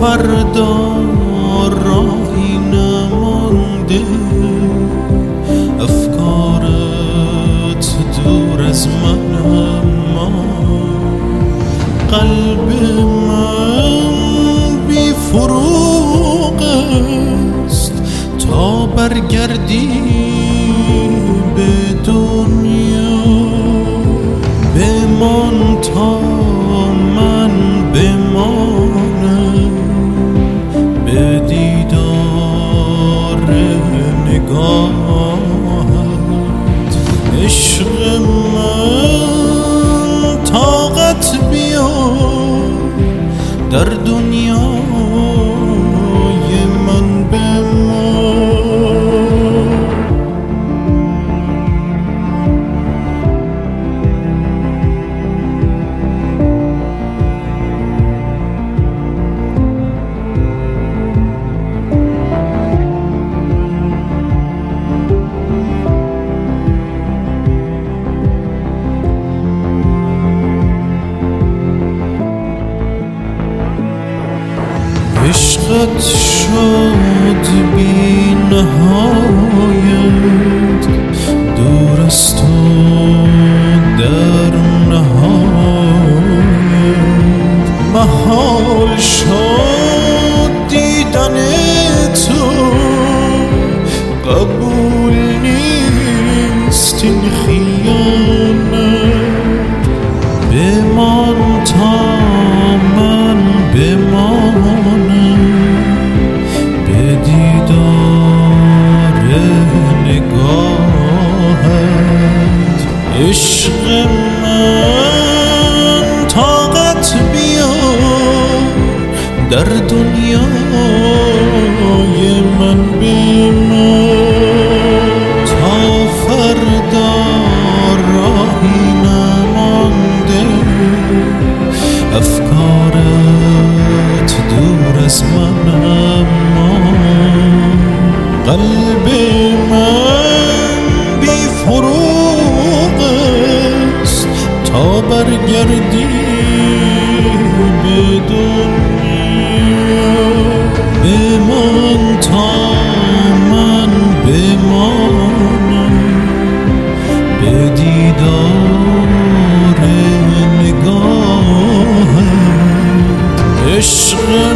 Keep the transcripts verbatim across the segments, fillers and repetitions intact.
فردا راهی نمانده، افکارت دور از من، اما قلب من بی فروغ است تا برگردی به دنیا. بمان تا من بمانم به دیدار نگاهت. عشق من طاقت بیار در دنیای من بمان. عشقت شد بی نهایت، دور از تو در نهایت. محال شد دیدن تو، قبول نیست این خیانت. بمان تا من بمانم به دیدار نگاهت. عشق من طاقت بیار در دنیای من بمان. تا فردا راهی نمانده، افکارت دور از من، اما قلب من بی فروغ است تا برگردی به دنیا. بمان تا من بمانم به دیدار نگاهت. عشق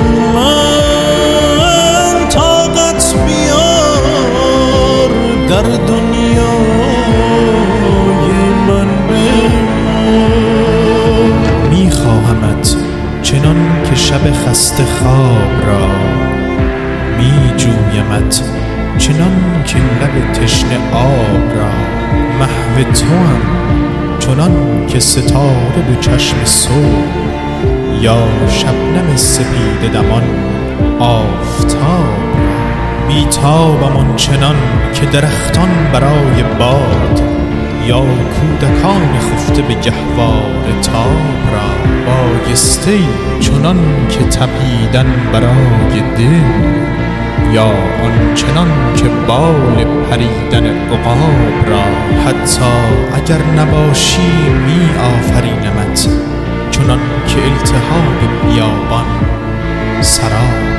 من طاقت بیار در دنیای من بمان. میخواهمت چنان که شب خسته خواب را، میجویمت چنان که لب تشنه آب را. محو توام چنان که ستاره به چشم صبح، یا شبنم سپید دمان آفتاب را. بیتابم آنچنان که درختان برای باد، یا کودکان خفته به گهواره تاب را. بایسته چنان که تپیدن برای دل، یا آنچنان که بال پریدن عقاب را. حتی اگر نباشی می آفرینمت، چنان که التهاب بیابان سراب.